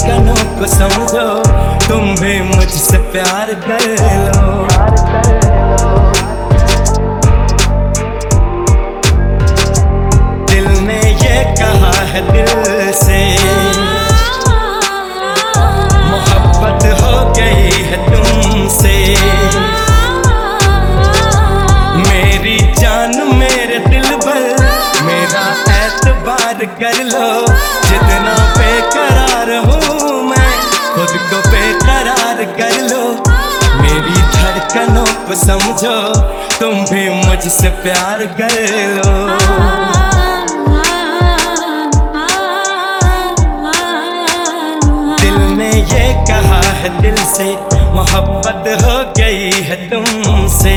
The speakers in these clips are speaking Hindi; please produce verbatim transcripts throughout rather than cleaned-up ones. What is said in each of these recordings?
धड़कनों को समझो, तुम भी मुझसे प्यार कर लो। दिल ने ये कहा है दिल से, मोहब्बत हो गई है तुमसे। मेरी जान मेरे दिल भर, मेरा एतबार कर लो। जितना बेकरार हूँ मैं, खुद को बेकरार कर लो। मेरी धड़कनों को समझो, तुम भी मुझसे प्यार कर लो। ये कहा है दिल से, मोहब्बत हो गई है तुमसे।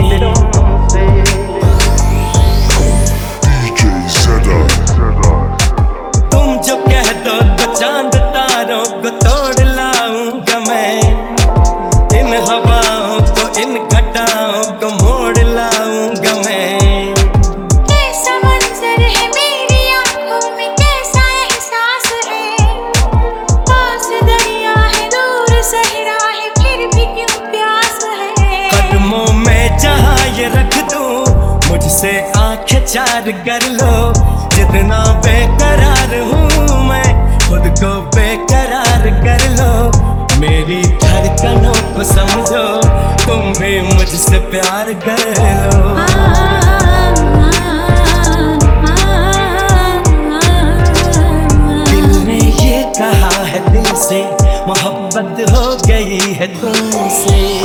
तुम जो कह दो तो चांद तारों को तोड़ लाऊंगा मैं, इन हवाओं को इन घटाओं को मोड़ लाऊंगा मैं। रख दूं मुझसे आंखें चार कर लो। जितना बेकरार हूँ मैं, खुद को बेकरार कर लो। मेरी धड़कनों को समझो, तुम भी मुझसे प्यार कर लो। दिल ने ये कहा है दिल से, मोहब्बत हो गई है तुमसे।